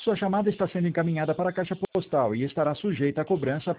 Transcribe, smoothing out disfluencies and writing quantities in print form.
Sua chamada está sendo encaminhada para a caixa postal e estará sujeita a cobrança